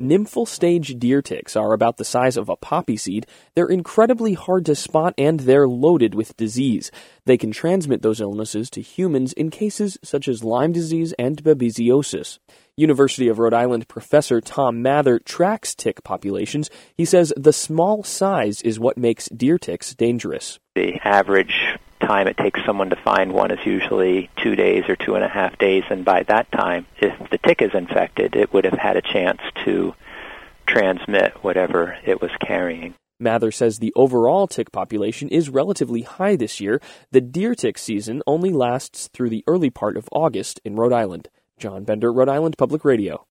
Nymphal stage deer ticks are about the size of a poppy seed. They're incredibly hard to spot, and they're loaded with disease. They can transmit those illnesses to humans in cases such as Lyme disease and babesiosis. University of Rhode Island professor Tom Mather tracks tick populations. He says the small size is what makes deer ticks dangerous. The average time it takes someone to find one is usually 2 days or 2.5 days, and by that time, if the tick is infected, it would have had a chance to transmit whatever it was carrying. Mather says the overall tick population is relatively high this year. The deer tick season only lasts through the early part of August in Rhode Island. John Bender, Rhode Island Public Radio.